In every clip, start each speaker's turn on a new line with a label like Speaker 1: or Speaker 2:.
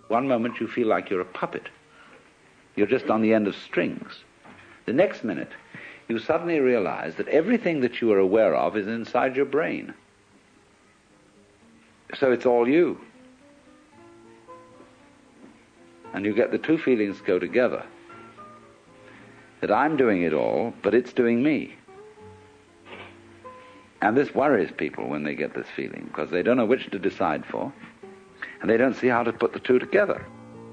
Speaker 1: One moment you feel like you're a puppet. You're just on the end of strings. The next minute, you suddenly realize that everything that you are aware of is inside your brain. So it's all you. And you get the two feelings go together. That I'm doing it all, but it's doing me. And this worries people when they get this feeling, because they don't know which to decide for, and they don't see how to put the two together.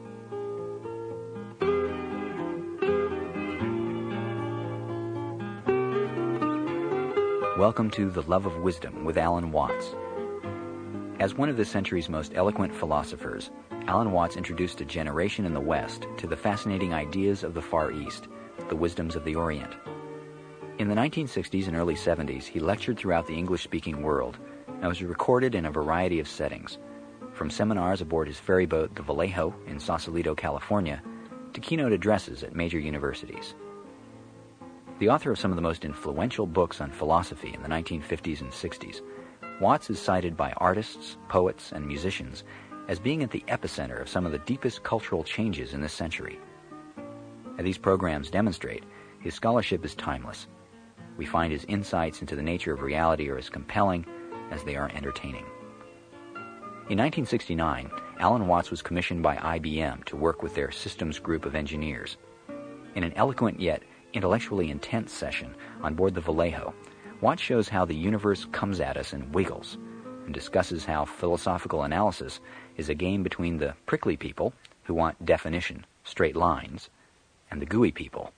Speaker 2: Welcome to The Love of Wisdom with Alan Watts. As one of this century's most eloquent philosophers, Alan Watts introduced a generation in the West to the fascinating ideas of the Far East, the wisdoms of the Orient. In the 1960s and early 70s, he lectured throughout the English-speaking world and was recorded in a variety of settings, from seminars aboard his ferry boat, the Vallejo, in Sausalito, California, to keynote addresses at major universities. The author of some of the most influential books on philosophy in the 1950s and 60s, Watts is cited by artists, poets, and musicians as being at the epicenter of some of the deepest cultural changes in this century. As these programs demonstrate, his scholarship is timeless. We find his insights into the nature of reality are as compelling as they are entertaining. In 1969, Alan Watts was commissioned by IBM to work with their systems group of engineers. In an eloquent yet intellectually intense session on board the Vallejo, Watts shows how the universe comes at us and wiggles, and discusses how philosophical analysis is a game between the prickly people, who want definition, straight lines, and the gooey people.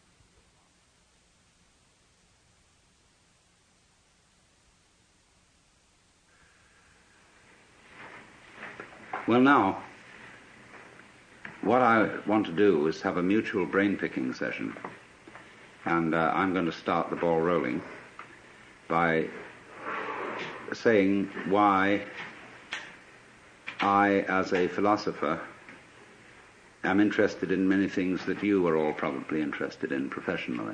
Speaker 1: Well, now, what I want to do is have a mutual brain-picking session, and I'm going to start the ball rolling by saying why I, as a philosopher, am interested in many things that you are all probably interested in professionally.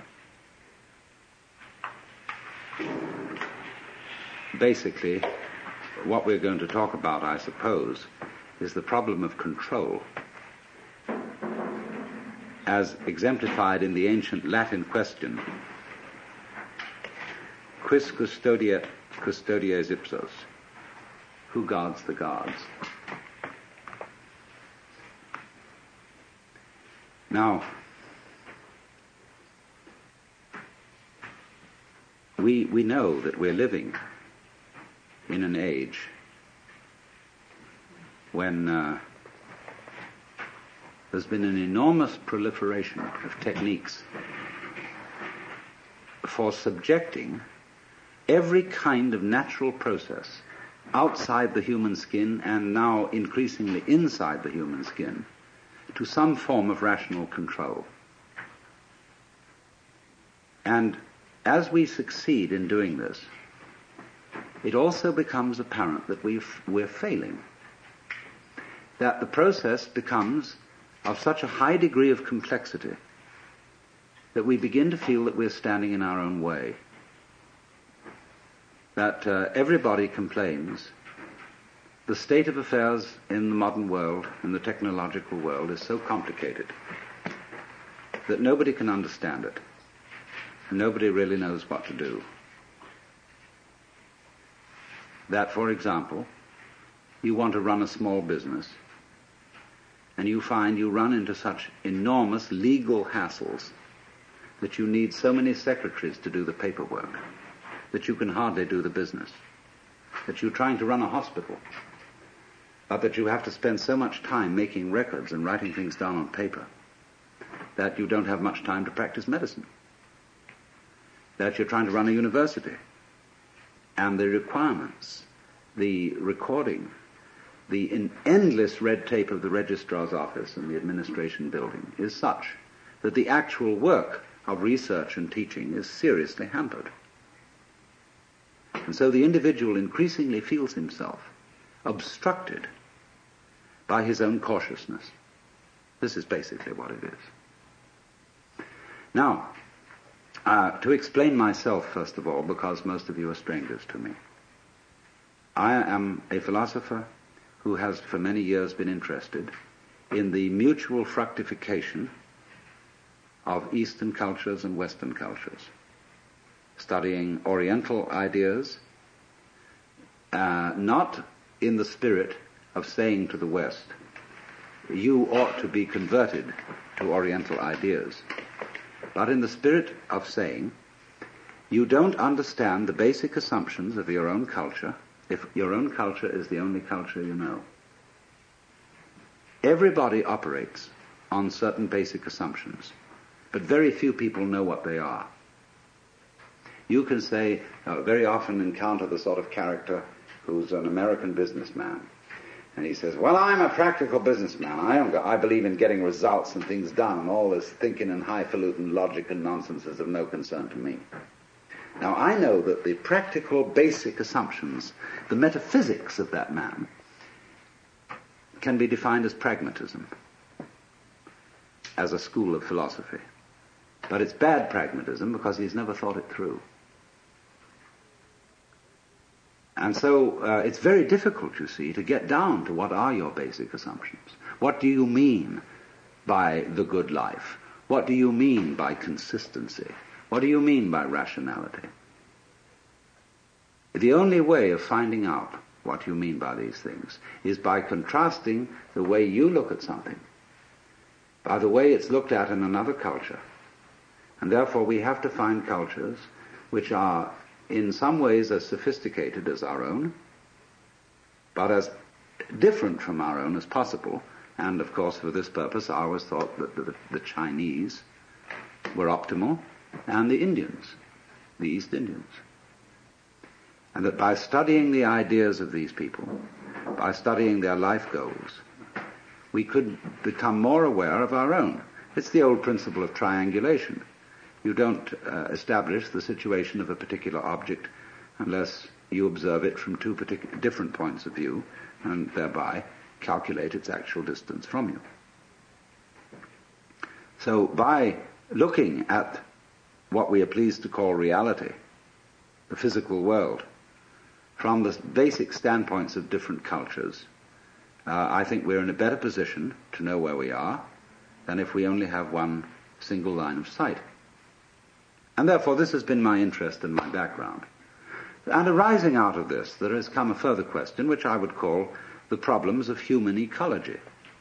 Speaker 1: Basically, what we're going to talk about, I suppose, is the problem of control, as exemplified in the ancient Latin question, quis custodia custodies ipsos? Who guards the guards? Now, we know that we're living in an age when there's been an enormous proliferation of techniques for subjecting every kind of natural process outside the human skin, and now increasingly inside the human skin, to some form of rational control. And as we succeed in doing this, it also becomes apparent that we're failing, that the process becomes of such a high degree of complexity that we begin to feel that we're standing in our own way, that everybody complains the state of affairs in the modern world, in the technological world, is so complicated that nobody can understand it, and nobody really knows what to do. That, for example, you want to run a small business, and you find you run into such enormous legal hassles that you need so many secretaries to do the paperwork that you can hardly do the business, that you're trying to run a hospital, but that you have to spend so much time making records and writing things down on paper that you don't have much time to practice medicine, that you're trying to run a university, and the requirements, the recording, the endless red tape of the registrar's office and the administration building is such that the actual work of research and teaching is seriously hampered. And so the individual increasingly feels himself obstructed by his own cautiousness. This is basically what it is. Now, to explain myself, first of all, because most of you are strangers to me, I am a philosopher who has for many years been interested in the mutual fructification of Eastern cultures and Western cultures, studying Oriental ideas, not in the spirit of saying to the West, you ought to be converted to Oriental ideas, but in the spirit of saying, you don't understand the basic assumptions of your own culture if your own culture is the only culture you know. Everybody operates on certain basic assumptions, but very few people know what they are. You can say, very often encounter the sort of character who's an American businessman, and he says, well, I'm a practical businessman. I believe in getting results and things done, and all this thinking and highfalutin logic and nonsense is of no concern to me. Now, I know that the practical basic assumptions, the metaphysics of that man, can be defined as pragmatism, as a school of philosophy. But it's bad pragmatism because he's never thought it through. And so it's very difficult, you see, to get down to what are your basic assumptions. What do you mean by the good life? What do you mean by consistency? What do you mean by rationality? The only way of finding out what you mean by these things is by contrasting the way you look at something by the way it's looked at in another culture. And therefore we have to find cultures which are in some ways as sophisticated as our own, but as different from our own as possible. And of course for this purpose I always thought that the Chinese were optimal, and the Indians, the East Indians. And that by studying the ideas of these people, by studying their life goals, we could become more aware of our own. It's the old principle of triangulation. You don't establish the situation of a particular object unless you observe it from two different points of view and thereby calculate its actual distance from you. So by looking at what we are pleased to call reality, the physical world, from the basic standpoints of different cultures, I think we're in a better position to know where we are than if we only have one single line of sight. And therefore this has been my interest and my background. And arising out of this, there has come a further question, which I would call the problems of human ecology.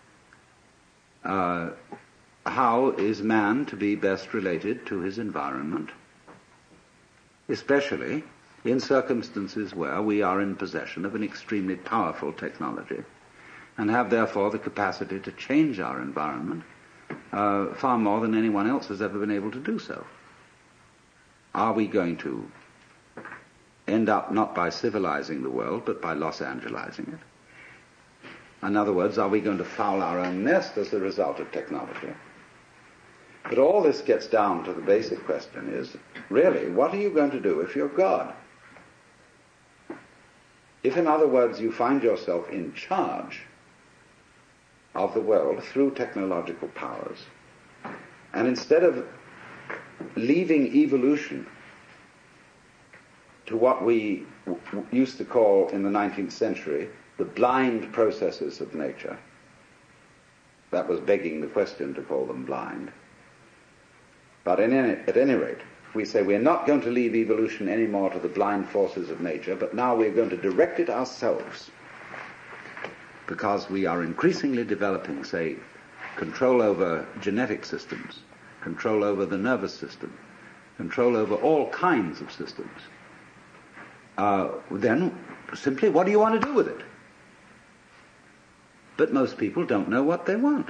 Speaker 1: How is man to be best related to his environment, especially in circumstances where we are in possession of an extremely powerful technology and have therefore the capacity to change our environment far more than anyone else has ever been able to do so? Are we going to end up not by civilizing the world, but by Los Angelizing it? In other words, are we going to foul our own nest as a result of technology? But all this gets down to the basic question is, really, what are you going to do if you're God? If, in other words, you find yourself in charge of the world through technological powers, and instead of leaving evolution to what we used to call in the 19th century the blind processes of nature, that was begging the question to call them blind. But at any rate, we say we're not going to leave evolution anymore to the blind forces of nature, but now we're going to direct it ourselves, because we are increasingly developing, say, control over genetic systems, control over the nervous system, control over all kinds of systems. Then simply, what do you want to do with it? But most people don't know what they want,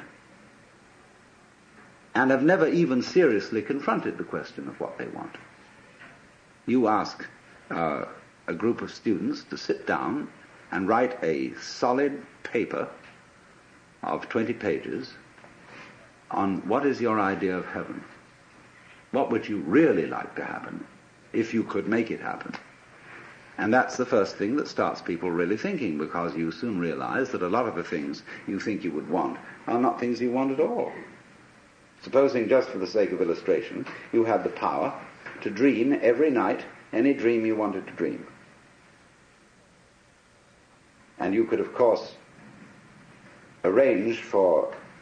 Speaker 1: and have never even seriously confronted the question of what they want. You ask a group of students to sit down and write a solid paper of 20 pages on what is your idea of heaven. What would you really like to happen if you could make it happen? And that's the first thing that starts people really thinking, because you soon realize that a lot of the things you think you would want are not things you want at all. Supposing, just for the sake of illustration, you had the power to dream every night any dream you wanted to dream. And you could, of course, arrange for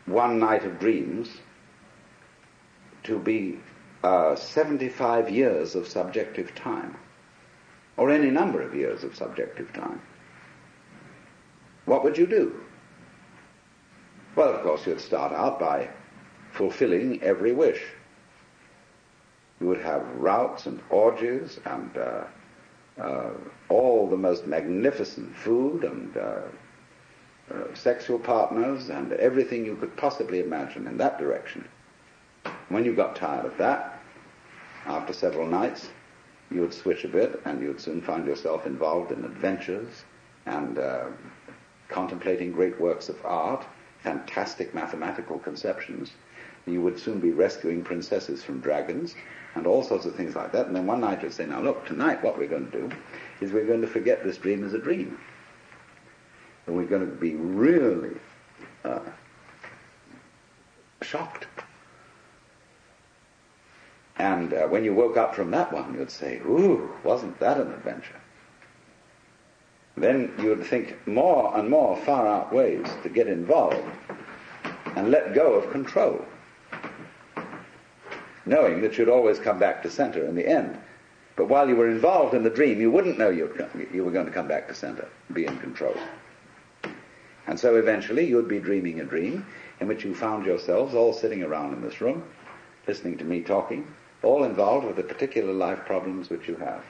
Speaker 1: one night of dreams to be 75 years of subjective time, or any number of years of subjective time, what would you do? Well, of course, you'd start out by fulfilling every wish. You would have routs and orgies and all the most magnificent food and sexual partners and everything you could possibly imagine in that direction. When you got tired of that, after several nights, you would switch a bit and you'd soon find yourself involved in adventures and contemplating great works of art, fantastic mathematical conceptions. You would soon be rescuing princesses from dragons and all sorts of things like that. And then one night you'd say, now look, tonight what we're going to do is we're going to forget this dream as a dream. And we're going to be really shocked. And when you woke up from that one, you'd say, ooh, wasn't that an adventure? Then you would think more and more far-out ways to get involved and let go of control, knowing that you'd always come back to center in the end. But while you were involved in the dream, you wouldn't know you were going to come back to center, be in control. And so eventually you'd be dreaming a dream in which you found yourselves all sitting around in this room, listening to me talking, all involved with the particular life problems which you have.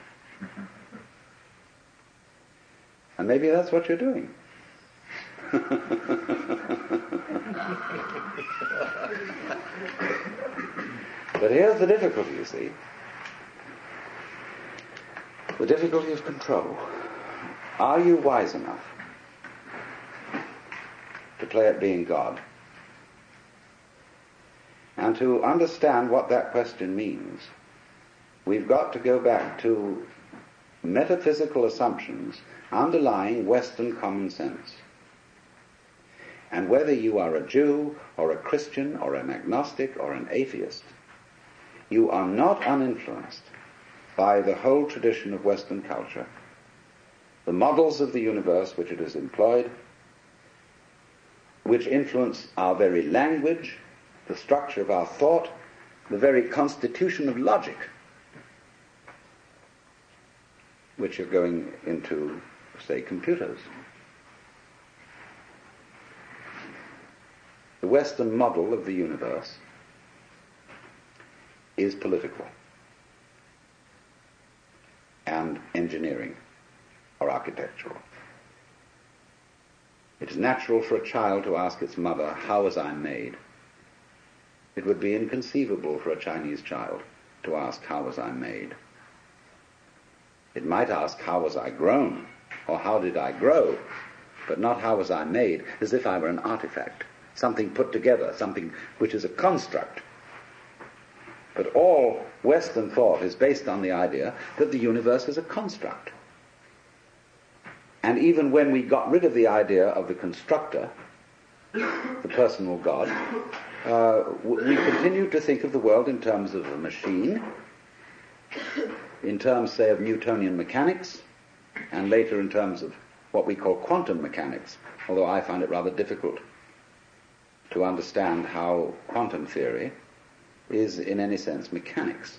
Speaker 1: And maybe that's what you're doing. But here's the difficulty, you see. The difficulty of control. Are you wise enough to play at being God? And to understand what that question means, we've got to go back to metaphysical assumptions underlying Western common sense. And whether you are a Jew or a Christian or an agnostic or an atheist, you are not uninfluenced by the whole tradition of Western culture, the models of the universe which it has employed, which influence our very language, the structure of our thought, the very constitution of logic, which are going into, say, computers. The Western model of the universe is political and engineering or architectural. It is natural for a child to ask its mother, how was I made? It would be inconceivable for a Chinese child to ask, how was I made? It might ask, how was I grown? Or how did I grow? But not how was I made, as if I were an artifact, something put together, something which is a construct. But all Western thought is based on the idea that the universe is a construct. And even when we got rid of the idea of the constructor, the personal God, we continued to think of the world in terms of a machine, in terms, say, of Newtonian mechanics, and later in terms of what we call quantum mechanics, although I find it rather difficult to understand how quantum theory is in any sense mechanics.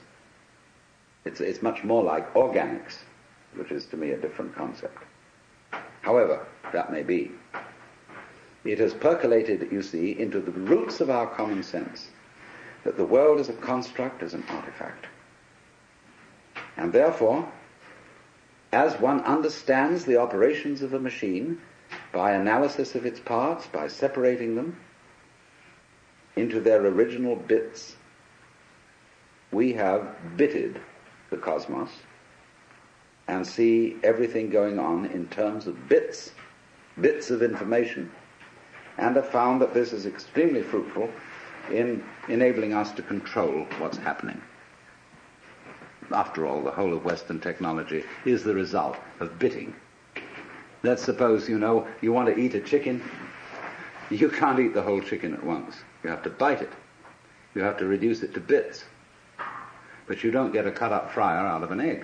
Speaker 1: It's much more like organics, which is to me a different concept. However, that may be. It has percolated, you see, into the roots of our common sense that the world is a construct, is an artifact. And therefore, as one understands the operations of a machine by analysis of its parts, by separating them into their original bits, we have bitted the cosmos and see everything going on in terms of bits of information, and have found that this is extremely fruitful in enabling us to control what's happening. After all, the whole of Western technology is the result of bitting. Let's suppose, you want to eat a chicken. You can't eat the whole chicken at once. You have to bite it. You have to reduce it to bits. But you don't get a cut-up fryer out of an egg.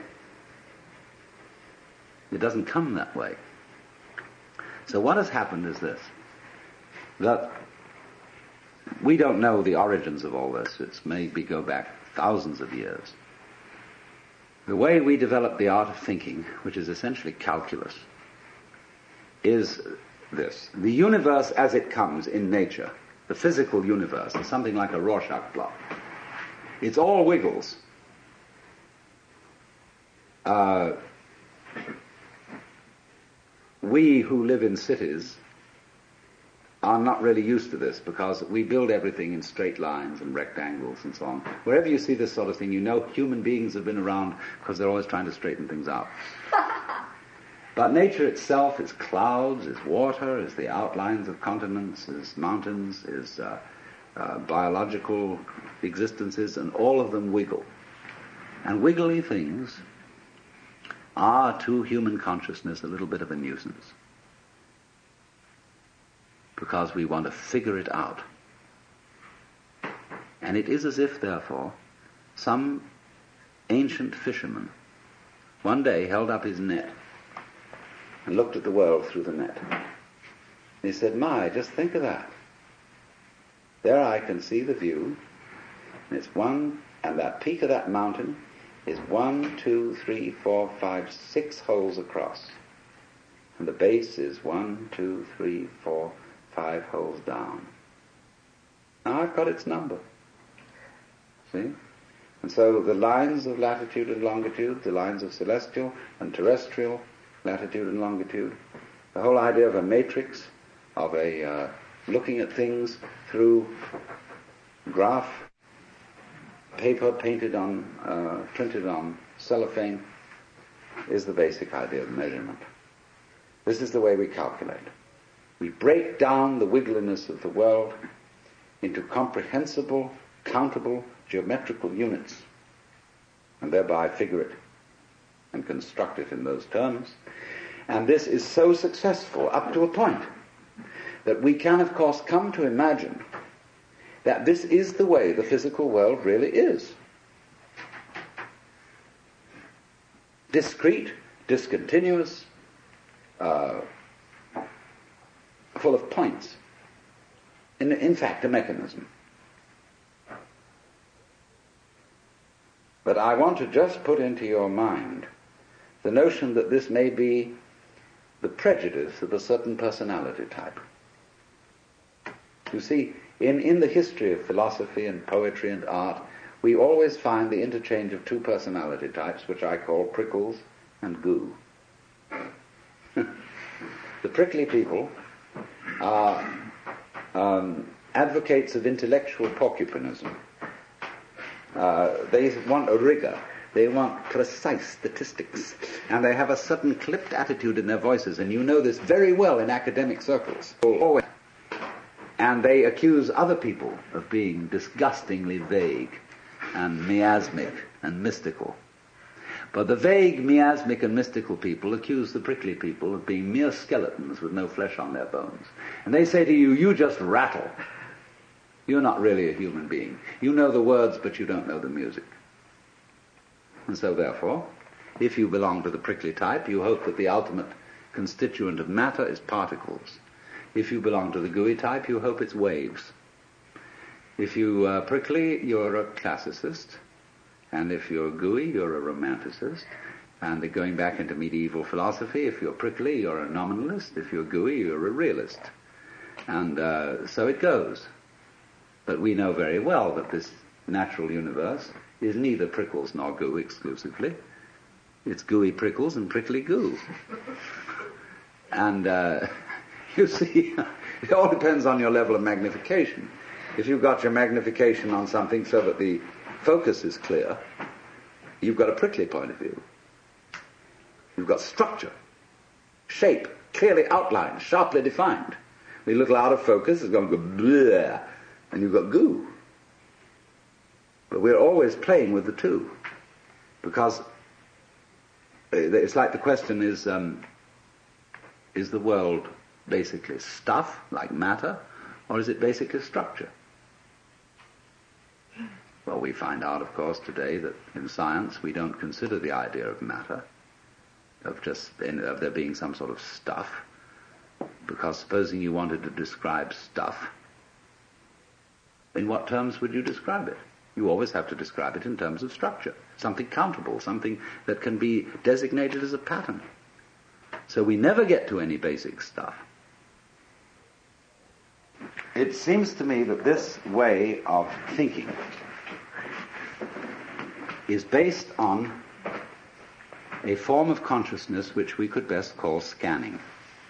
Speaker 1: It doesn't come that way. So what has happened is this, that We don't know the origins of all this. It's maybe go back thousands of years. The way we develop the art of thinking, which is essentially calculus, is this. The universe as it comes in nature, the physical universe, is something like a Rorschach blot. It's all wiggles. We who live in cities are not really used to this because we build everything in straight lines and rectangles and so on. Wherever you see this sort of thing, you know human beings have been around because they're always trying to straighten things out. But nature itself is clouds, is water, is the outlines of continents, is mountains, is biological existences, and all of them wiggle. And wiggly things are, to human consciousness, a little bit of a nuisance, because we want to figure it out. And it is as if, therefore, some ancient fisherman one day held up his net and looked at the world through the net. And he said, "My, just think of that. There I can see the view, and it's one, and that peak of that mountain is 1, 2, 3, 4, 5, 6 holes across. And the base is 1, 2, 3, 4, 5 holes down. Now I've got its number." See? And so the lines of latitude and longitude, the lines of celestial and terrestrial latitude and longitude, the whole idea of a matrix, of a looking at things through graph paper printed on cellophane, is the basic idea of measurement. This is the way we calculate. We break down the wiggliness of the world into comprehensible, countable, geometrical units, and thereby figure it and construct it in those terms. And this is so successful up to a point that we can, of course, come to imagine that this is the way the physical world really is. Discrete, discontinuous, full of points. In fact, a mechanism. But I want to just put into your mind the notion that this may be the prejudice of a certain personality type. You see, in the history of philosophy and poetry and art, we always find the interchange of two personality types, which I call prickles and goo. The prickly people are advocates of intellectual porcupinism. They want a rigor. They want precise statistics. And they have a certain clipped attitude in their voices, and you know this very well in academic circles. And they accuse other people of being disgustingly vague and miasmic and mystical. But the vague, miasmic and mystical people accuse the prickly people of being mere skeletons with no flesh on their bones. And they say to you, "You just rattle. You're not really a human being. You know the words, but you don't know the music." And so therefore, if you belong to the prickly type, you hope that the ultimate constituent of matter is particles. If you belong to the gooey type, you hope it's waves. If you are prickly, you're a classicist. And if you're gooey, you're a romanticist. And going back into medieval philosophy, if you're prickly, you're a nominalist. If you're gooey, you're a realist. And so it goes. But we know very well that this natural universe is neither prickles nor goo exclusively. It's gooey prickles and prickly goo. And you see, it all depends on your level of magnification. If you've got your magnification on something so that the focus is clear, you've got a prickly point of view. You've got structure, shape, clearly outlined, sharply defined. A little out of focus is going to go bleh, and you've got goo. But we're always playing with the two, because it's like the question is the world basically stuff, like matter, or is it basically structure? Well, we find out, of course, today that in science we don't consider the idea of matter, of there being some sort of stuff, because supposing you wanted to describe stuff, in what terms would you describe it? You always have to describe it in terms of structure, something countable, something that can be designated as a pattern. So we never get to any basic stuff. It seems to me that this way of thinking is based on a form of consciousness which we could best call scanning.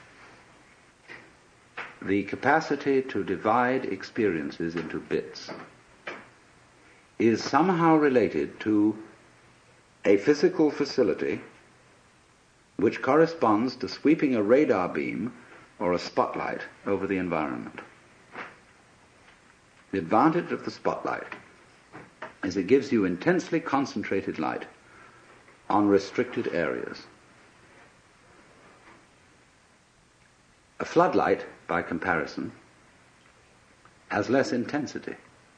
Speaker 1: The capacity to divide experiences into bits is somehow related to a physical facility which corresponds to sweeping a radar beam or a spotlight over the environment. The advantage of the spotlight is it gives you intensely concentrated light on restricted areas. A floodlight, by comparison, has less intensity.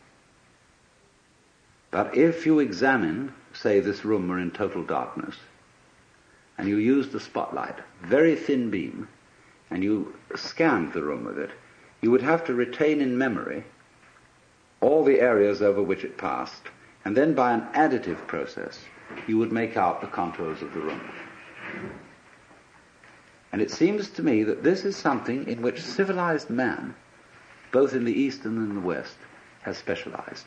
Speaker 1: But if you examine, say this room were in total darkness, and you used the spotlight, very thin beam, and you scanned the room with it, you would have to retain in memory all the areas over which it passed, and then by an additive process, you would make out the contours of the room. And it seems to me that this is something in which civilized man, both in the East and in the West, has specialized.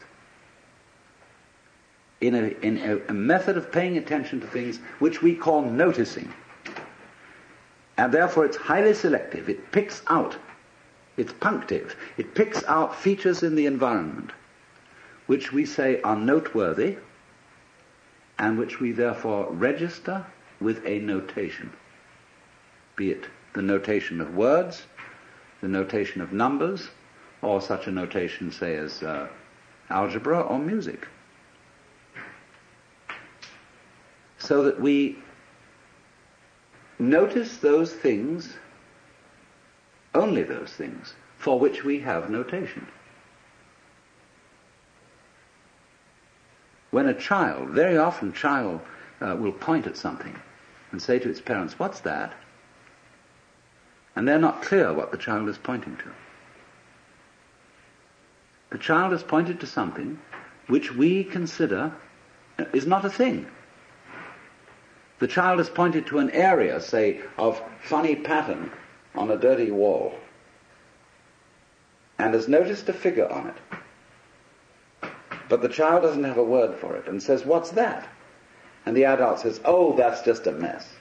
Speaker 1: In a method of paying attention to things which we call noticing. And therefore it's highly selective. It picks out, it's punctive, it picks out features in the environment which we say are noteworthy and which we therefore register with a notation. Be it the notation of words, the notation of numbers, or such a notation, say, as algebra or music. So that we notice those things, only those things, for which we have notation. When a child, very often child will point at something and say to its parents, "What's that?" And they're not clear what the child is pointing to. The child has pointed to something which we consider is not a thing. The child has pointed to an area, say, of funny pattern on a dirty wall, and has noticed a figure on it. But the child doesn't have a word for it and says, "What's that?" And the adult says, "Oh, that's just a mess."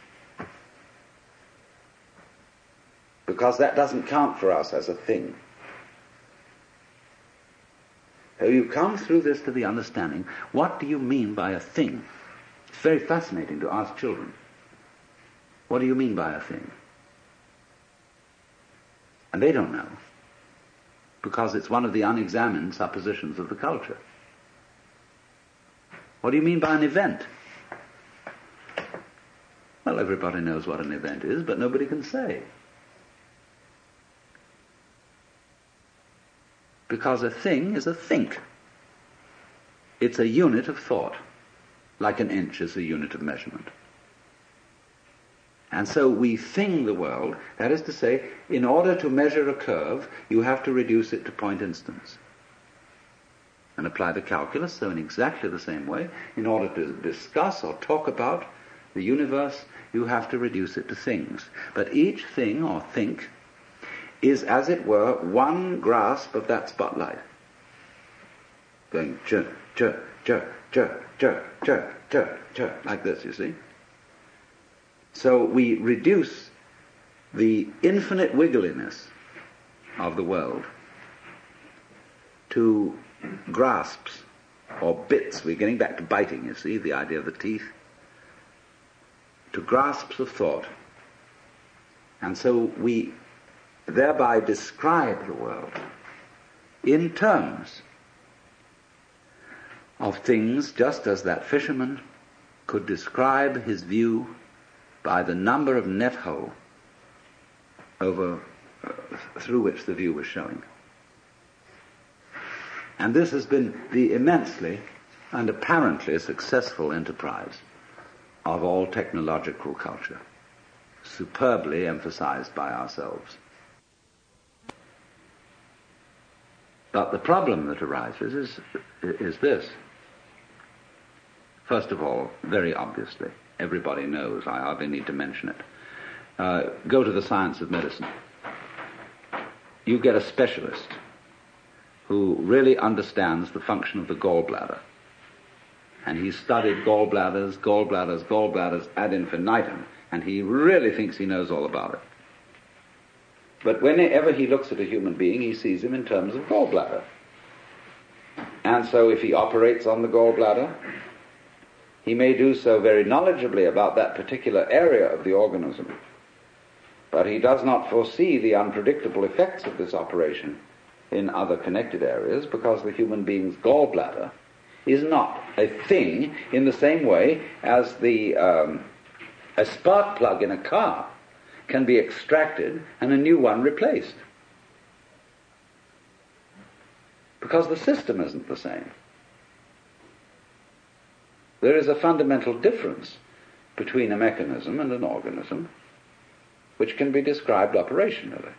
Speaker 1: Because that doesn't count for us as a thing. So you come through this to the understanding, what do you mean by a thing? It's very fascinating to ask children, what do you mean by a thing? And they don't know, because it's one of the unexamined suppositions of the culture. What do you mean by an event? Well, everybody knows what an event is, but nobody can say. Because a thing is a think. It's a unit of thought, like an inch is a unit of measurement. And so we thing the world, that is to say, in order to measure a curve, you have to reduce it to point instants. And apply the calculus, so in exactly the same way, in order to discuss or talk about the universe, you have to reduce it to things. But each thing or think is, as it were, one grasp of that spotlight. Going chur, chur, chur, chur, chur, chur, chur, chur, like this, you see. So we reduce the infinite wiggliness of the world to grasps or bits. We're getting back to biting, you see, the idea of the teeth. To grasps of thought. And so we thereby describe the world in terms of things, just as that fisherman could describe his view by the number of net hole through which the view was showing. And this has been the immensely and apparently successful enterprise of all technological culture, superbly emphasized by ourselves. But the problem that arises is this. First of all, very obviously, everybody knows, I hardly need to mention it. Go to the science of medicine. You get a specialist who really understands the function of the gallbladder. And he's studied gallbladders ad infinitum, and he really thinks he knows all about it. But whenever he looks at a human being, he sees him in terms of gallbladder. And so if he operates on the gallbladder, he may do so very knowledgeably about that particular area of the organism, but he does not foresee the unpredictable effects of this operation in other connected areas, because the human being's gallbladder is not a thing in the same way as a spark plug in a car can be extracted and a new one replaced. Because the system isn't the same. There is a fundamental difference between a mechanism and an organism which can be described operationally.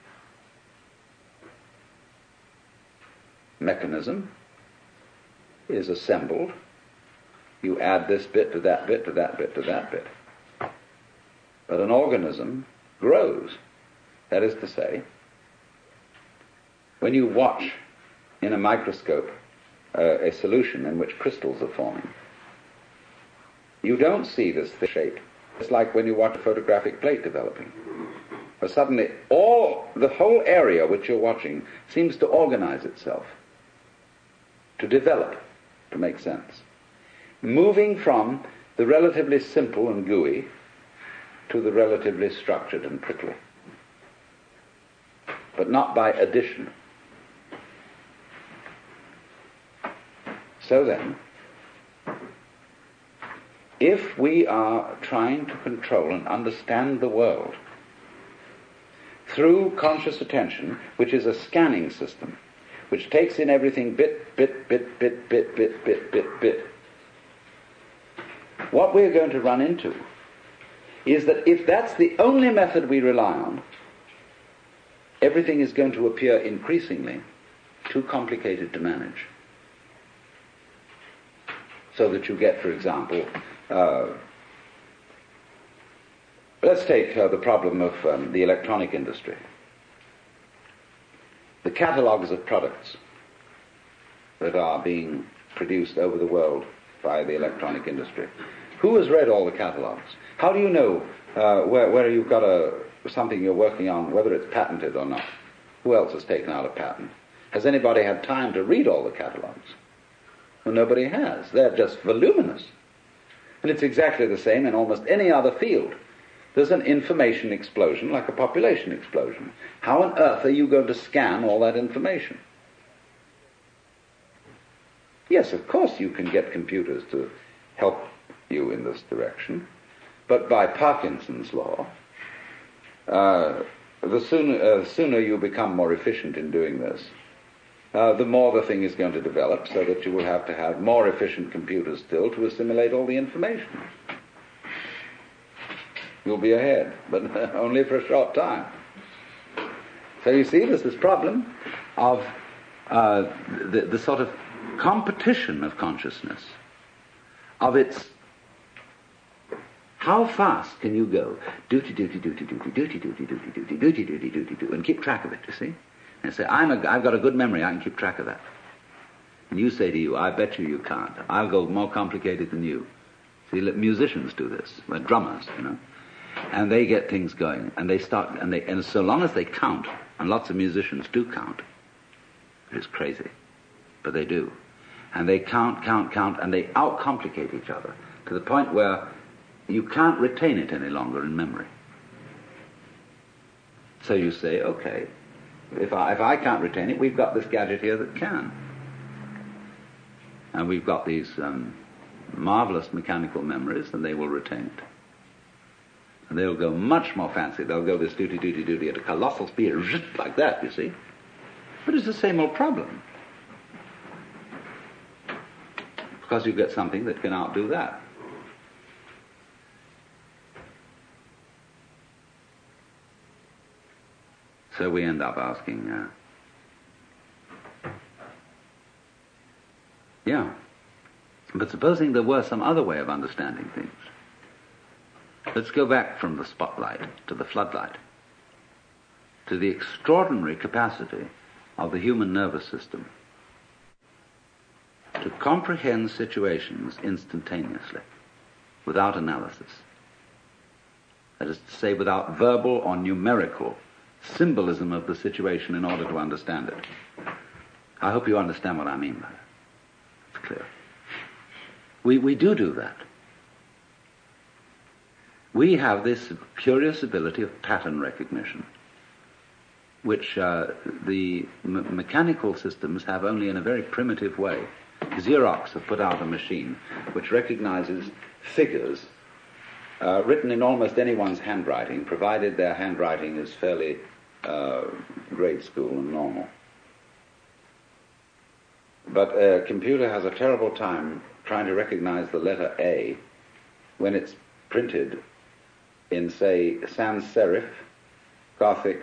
Speaker 1: Mechanism is assembled. You add this bit to that bit to that bit to that bit. But an organism grows. That is to say, when you watch in a microscope a solution in which crystals are forming, you don't see this shape. It's like when you watch a photographic plate developing. But suddenly the whole area which you're watching seems to organize itself, to develop, to make sense. Moving from the relatively simple and gooey to the relatively structured and prickly. But not by addition. So then, if we are trying to control and understand the world through conscious attention, which is a scanning system, which takes in everything bit, what we're going to run into is that if that's the only method we rely on, everything is going to appear increasingly too complicated to manage. So that you get, for example, let's take the problem of the electronic industry. The catalogues of products that are being produced over the world by the electronic industry. Who has read all the catalogues? How do you know where you've got something you're working on, whether it's patented or not? Who else has taken out a patent? Has anybody had time to read all the catalogues? Well, nobody has. They're just voluminous. And it's exactly the same in almost any other field. There's an information explosion like a population explosion. How on earth are you going to scan all that information? Yes, of course you can get computers to help you in this direction, but by Parkinson's law, the sooner you become more efficient in doing this, the more the thing is going to develop, so that you will have to have more efficient computers still to assimilate all the information. You'll be ahead, but only for a short time. So you see, there's this problem of the sort of competition of consciousness, of its how fast can you go, duty, and keep track of it, you see? And say, I've got a good memory, I can keep track of that. And you say to you, I bet you can't. I'll go more complicated than you. See, musicians do this, like drummers, you know. And they get things going, and they start, and so long as they count, and lots of musicians do count, which is crazy, but they do. And they count, and they out-complicate each other to the point where you can't retain it any longer in memory. So you say, okay, if I can't retain it, we've got this gadget here that can. And we've got these marvelous mechanical memories, and they will retain it. And they'll go much more fancy. They'll go this duty at a colossal speed, like that, you see. But it's the same old problem. Because you get something that can outdo that. So we end up asking, Yeah. But supposing there were some other way of understanding things. Let's go back from the spotlight to the floodlight, to the extraordinary capacity of the human nervous system to comprehend situations instantaneously, without analysis. That is to say, without verbal or numerical symbolism of the situation in order to understand it. I hope you understand what I mean by that. It's clear. We do that. We have this curious ability of pattern recognition, which the mechanical systems have only in a very primitive way. Xerox have put out a machine which recognizes figures written in almost anyone's handwriting, provided their handwriting is fairly grade school and normal. But a computer has a terrible time trying to recognize the letter A when it's printed in, say, sans serif, Gothic,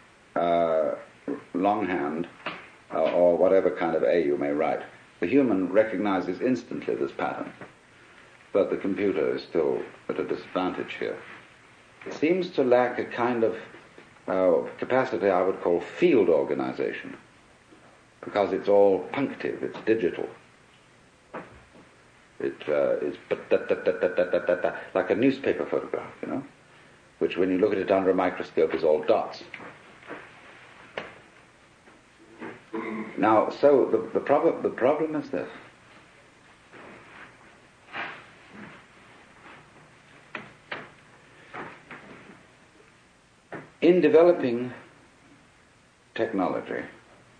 Speaker 1: longhand, or whatever kind of A you may write. The human recognizes instantly this pattern, but the computer is still at a disadvantage here. It seems to lack a kind of capacity I would call field organization, because it's all punctive, it's digital. It is like a newspaper photograph, which when you look at it under a microscope is all dots. Now, so the problem is this. In developing technology,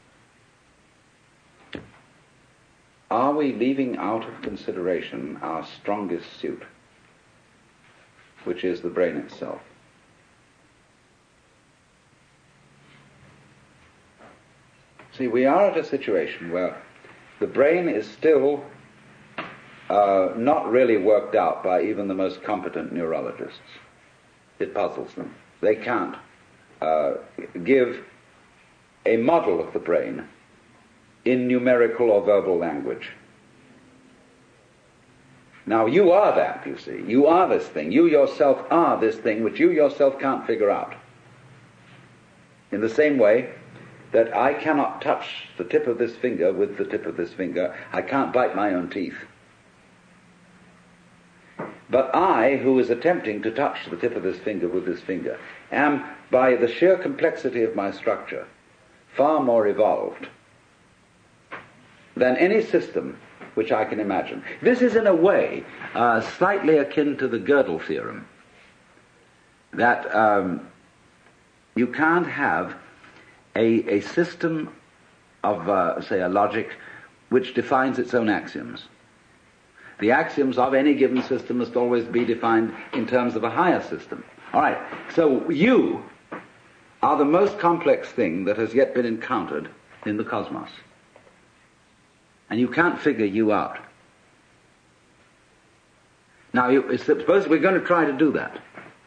Speaker 1: are we leaving out of consideration our strongest suit, which is the brain itself? See, we are at a situation where the brain is still not really worked out by even the most competent neurologists. It puzzles them. They can't give a model of the brain in numerical or verbal language. Now, you are that, you see. You are this thing. You yourself are this thing which you yourself can't figure out. In the same way that I cannot touch the tip of this finger with the tip of this finger. I can't bite my own teeth. But I, who is attempting to touch the tip of this finger with this finger, am, by the sheer complexity of my structure, far more evolved than any system which I can imagine. This is in a way slightly akin to the Gödel theorem, that you can't have a system of, say, a logic which defines its own axioms. The axioms of any given system must always be defined in terms of a higher system. All right, so you are the most complex thing that has yet been encountered in the cosmos. And you can't figure you out. Now, suppose we're going to try to do that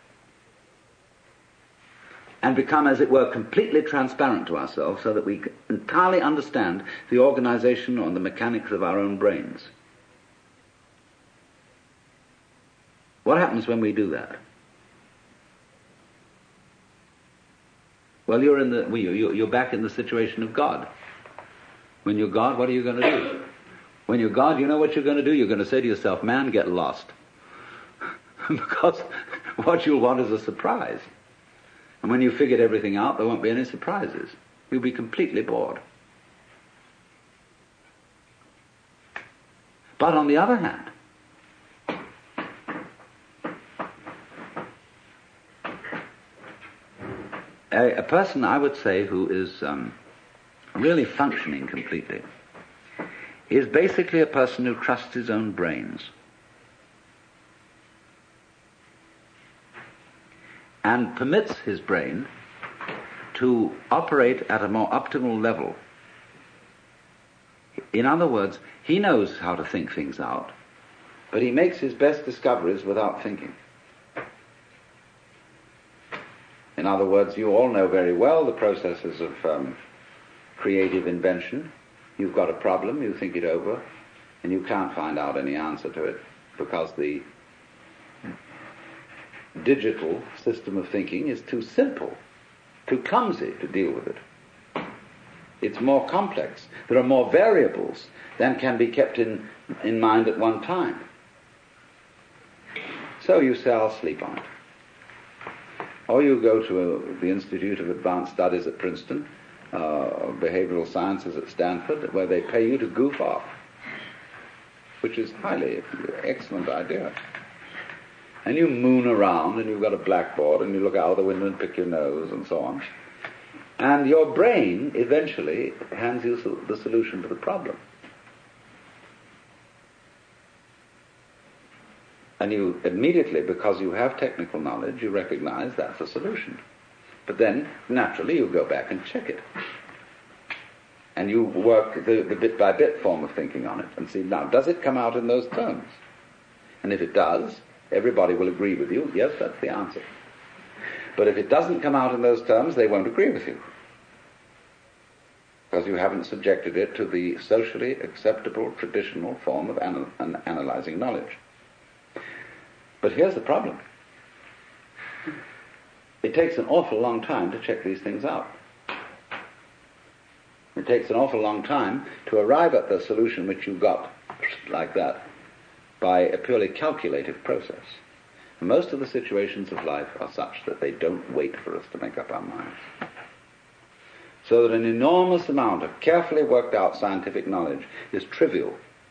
Speaker 1: and become, as it were, completely transparent to ourselves so that we entirely understand the organization and the mechanics of our own brains. What happens when we do that? Well, you're back in the situation of God. When you're God, what are you going to do? When you're God, you know what you're going to do? You're going to say to yourself, man, get lost. Because what you'll want is a surprise. And when you've figured everything out, there won't be any surprises. You'll be completely bored. But on the other hand, a person, I would say, who is really functioning completely is basically a person who trusts his own brains and permits his brain to operate at a more optimal level. In other words, he knows how to think things out, but he makes his best discoveries without thinking. In other words, you all know very well the processes of creative invention. You've got a problem, you think it over, and you can't find out any answer to it because the digital system of thinking is too simple, too clumsy to deal with it. It's more complex. There are more variables than can be kept in mind at one time. So you say, I'll sleep on it. Or you go to the Institute of Advanced Studies at Princeton, Behavioral Sciences at Stanford, where they pay you to goof off, which is highly excellent idea. And you moon around, and you've got a blackboard, and you look out the window and pick your nose, and so on. And your brain eventually hands you the solution to the problem. And you immediately, because you have technical knowledge, you recognize that's the solution. But then, naturally, you go back and check it. And you work the bit-by-bit form of thinking on it and see, now, does it come out in those terms? And if it does, everybody will agree with you, yes, that's the answer. But if it doesn't come out in those terms, they won't agree with you. Because you haven't subjected it to the socially acceptable, traditional form of analyzing knowledge. But here's the problem. It takes an awful long time to check these things out. It takes an awful long time to arrive at the solution which you got like that by a purely calculative process. And most of the situations of life are such that they don't wait for us to make up our minds. So that an enormous amount of carefully worked out scientific knowledge is trivial.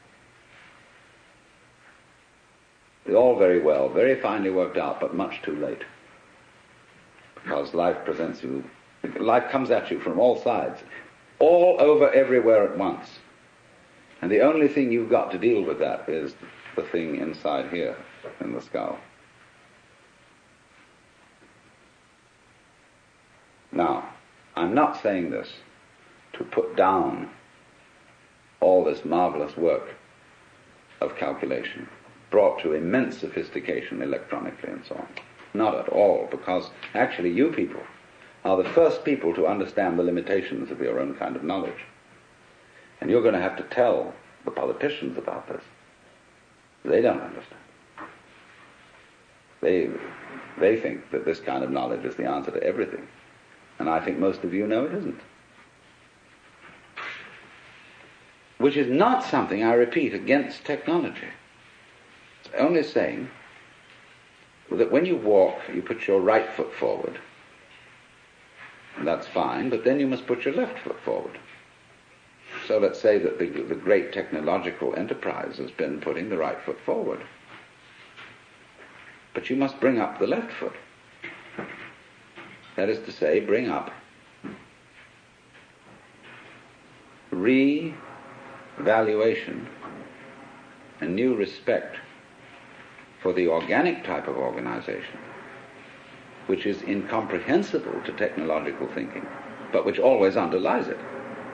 Speaker 1: It's all very well, very finely worked out, but much too late. Because life comes at you from all sides, all over, everywhere at once. And the only thing you've got to deal with that is the thing inside here, in the skull. Now, I'm not saying this to put down all this marvelous work of calculation, brought to immense sophistication electronically and so on. Not at all, because actually you people are the first people to understand the limitations of your own kind of knowledge. And you're going to have to tell the politicians about this. They don't understand. They think that this kind of knowledge is the answer to everything. And I think most of you know it isn't. Which is not something, I repeat, against technology. It's only saying that when you walk, you put your right foot forward. And that's fine, but then you must put your left foot forward. So let's say that the great technological enterprise has been putting the right foot forward. But you must bring up the left foot. That is to say, bring up re-evaluation and new respect for the organic type of organization, which is incomprehensible to technological thinking, but which always underlies it.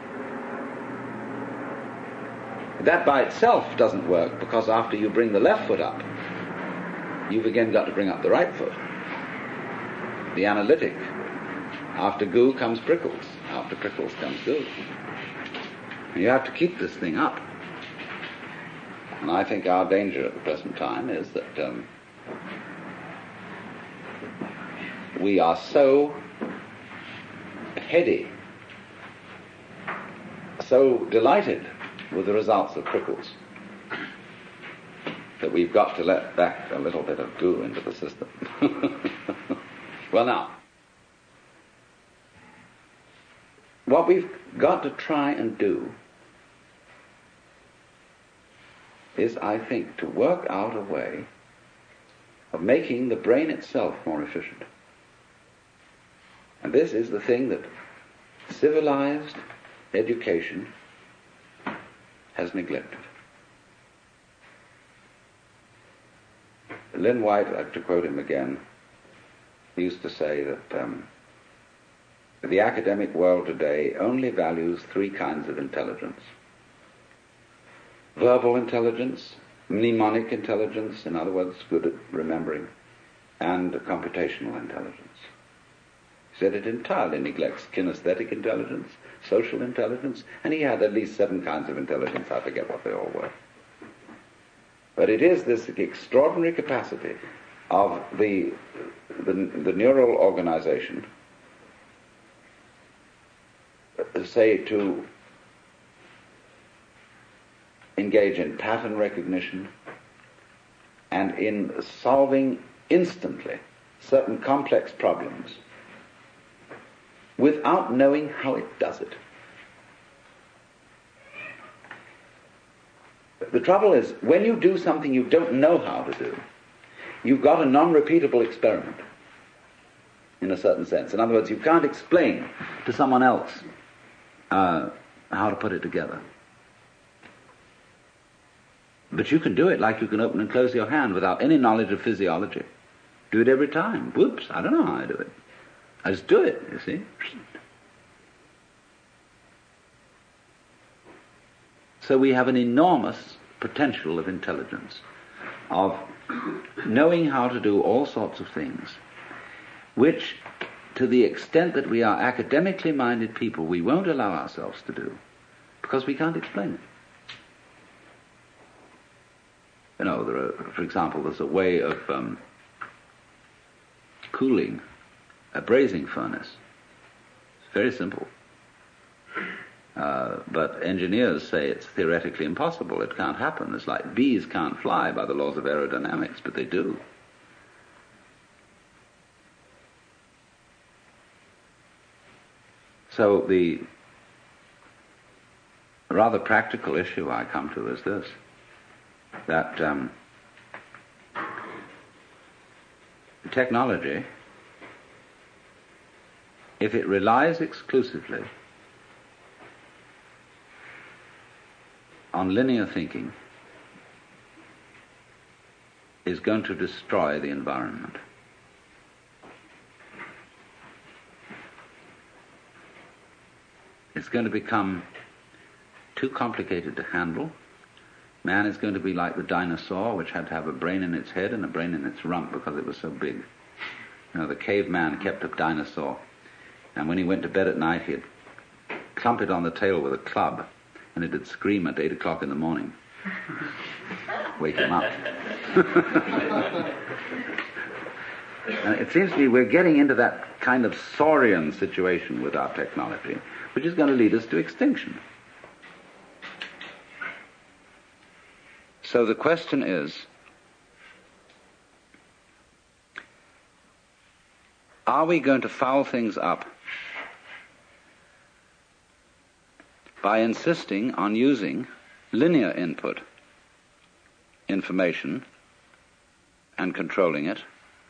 Speaker 1: That by itself doesn't work, because after you bring the left foot up, you've again got to bring up the right foot. The analytic. After goo comes prickles. After prickles comes goo. And you have to keep this thing up. And I think our danger at the present time is that we are so heady, so delighted with the results of prickles, that we've got to let back a little bit of goo into the system. Well, now, what we've got to try and do is, I think, to work out a way of making the brain itself more efficient. And this is the thing that civilized education has neglected. Lynn White, I'd like to quote him again, he used to say that the academic world today only values three kinds of intelligence. Verbal intelligence, mnemonic intelligence, in other words, good at remembering, and computational intelligence. He said it entirely neglects kinesthetic intelligence, social intelligence, and he had at least 7 kinds of intelligence. I forget what they all were. But it is this extraordinary capacity of the neural organization, say, to engage in pattern recognition and in solving instantly certain complex problems without knowing how it does it. The trouble is, when you do something you don't know how to do, you've got a non-repeatable experiment, in a certain sense. In other words, you can't explain to someone else how to put it together. But you can do it like you can open and close your hand without any knowledge of physiology. Do it every time. Whoops, I don't know how I do it. I just do it, you see. So we have an enormous potential of intelligence, of knowing how to do all sorts of things, which, to the extent that we are academically minded people, we won't allow ourselves to do, because we can't explain it. You know, for example, there's a way of cooling a brazing furnace. It's very simple. But engineers say it's theoretically impossible. It can't happen. It's like bees can't fly by the laws of aerodynamics, but they do. So the rather practical issue I come to is this, that technology, if it relies exclusively on linear thinking, is going to destroy the environment. It's going to become too complicated to handle. Man is going to be like the dinosaur, which had to have a brain in its head and a brain in its rump because it was so big. You know, the caveman kept a dinosaur, and when he went to bed at night, he'd clump it on the tail with a club, and it'd scream at 8 o'clock in the morning. Wake him up. And it seems to me we're getting into that kind of saurian situation with our technology, which is going to lead us to extinction. So the question is, are we going to foul things up by insisting on using linear input information and controlling it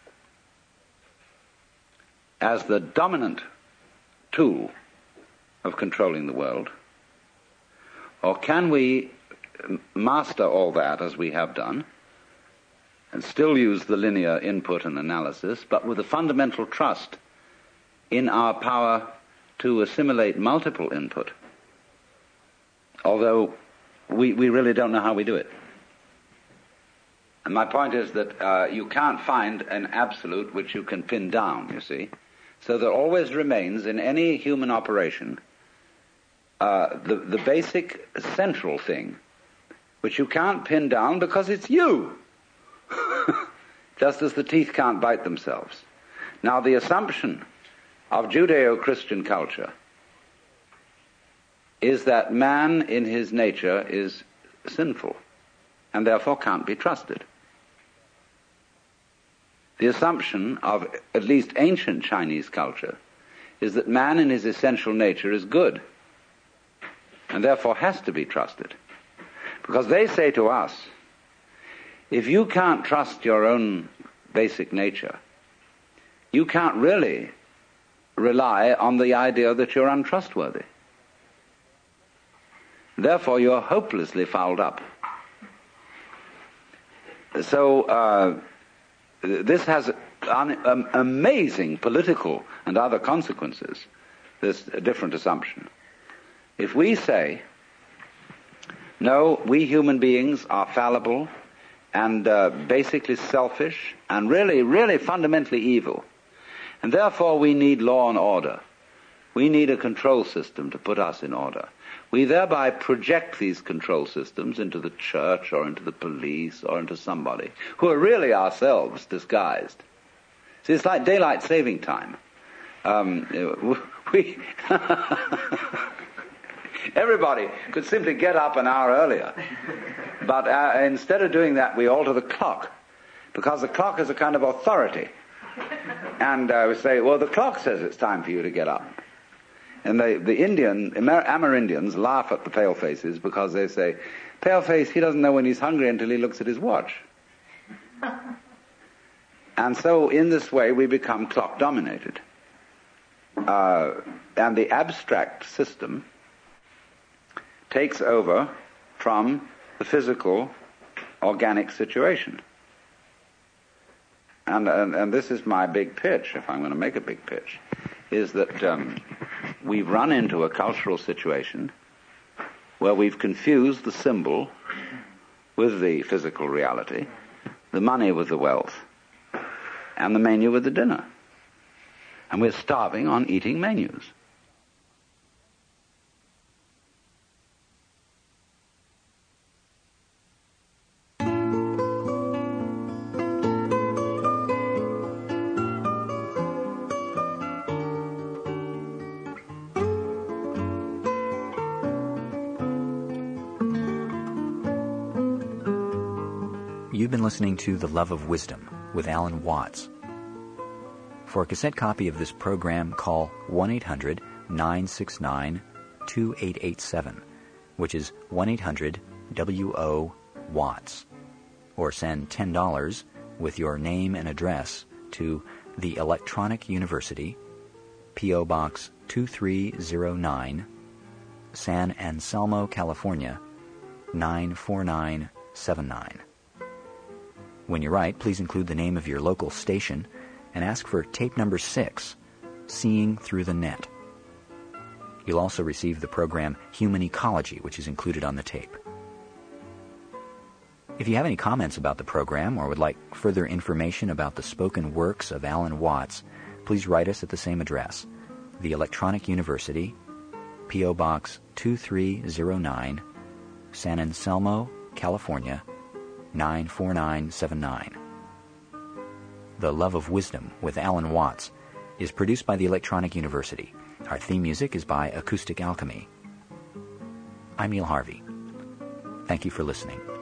Speaker 1: as the dominant tool of controlling the world? Or can we master all that as we have done and still use the linear input and analysis, but with a fundamental trust in our power to assimilate multiple input, although we really don't know how we do it? And my point is that you can't find an absolute which you can pin down, you see. So there always remains in any human operation the basic central thing, which you can't pin down because it's you. Just as the teeth can't bite themselves. Now, the assumption of Judeo-Christian culture is that man in his nature is sinful and therefore can't be trusted. The assumption of at least ancient Chinese culture is that man in his essential nature is good and therefore has to be trusted. Because they say to us, if you can't trust your own basic nature, you can't really rely on the idea that you're untrustworthy. Therefore, you're hopelessly fouled up. So, this has amazing political and other consequences, this different assumption. If we say, no, we human beings are fallible and basically selfish and really, really fundamentally evil, and therefore we need law and order We need a control system to put us in order. We thereby project these control systems into the church or into the police or into somebody who are really ourselves disguised. See, it's like daylight saving time. Everybody could simply get up an hour earlier. But instead of doing that, we alter the clock, because the clock is a kind of authority. And we say, well, the clock says it's time for you to get up. And the Amerindians laugh at the palefaces because they say, paleface, he doesn't know when he's hungry until he looks at his watch. And so in this way we become clock dominated. And the abstract system takes over from the physical, organic situation. And this is my big pitch, if I'm going to make a big pitch, is that we've run into a cultural situation where we've confused the symbol with the physical reality, the money with the wealth, and the menu with the dinner. And we're starving on eating menus.
Speaker 2: You've been listening to The Love of Wisdom with Alan Watts. For a cassette copy of this program, call 1-800-969-2887, which is 1-800-WO-WATTS, or send $10 with your name and address to the Electronic University, P.O. Box 2309, San Anselmo, California, 94979. When you write, please include the name of your local station and ask for tape number 6, Seeing Through the Net. You'll also receive the program Human Ecology, which is included on the tape. If you have any comments about the program or would like further information about the spoken works of Alan Watts, please write us at the same address, the Electronic University, P.O. Box 2309, San Anselmo, California, 94979. The Love of Wisdom with Alan Watts is produced by the Electronic University. Our theme music is by Acoustic Alchemy. I'm Neil Harvey. Thank you for listening.